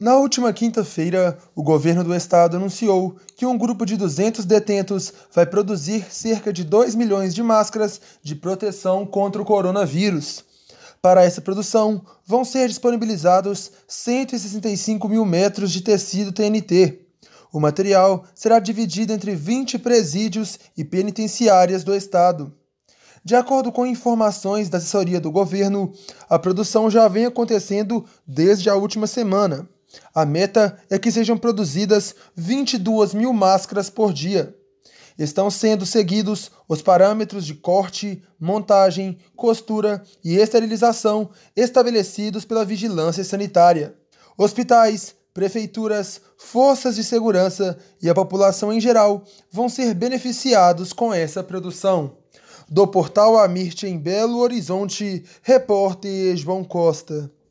Na última quinta-feira, o governo do estado anunciou que um grupo de 200 detentos vai produzir cerca de 2 milhões de máscaras de proteção contra o coronavírus. Para essa produção, vão ser disponibilizados 165 mil metros de tecido TNT. O material será dividido entre 20 presídios e penitenciárias do estado. De acordo com informações da assessoria do governo, a produção já vem acontecendo desde a última semana. A meta é que sejam produzidas 22 mil máscaras por dia. Estão sendo seguidos os parâmetros de corte, montagem, costura e esterilização estabelecidos pela Vigilância Sanitária. Hospitais, prefeituras, forças de segurança e a população em geral vão ser beneficiados com essa produção. Do portal Amirte em Belo Horizonte, repórter João Costa.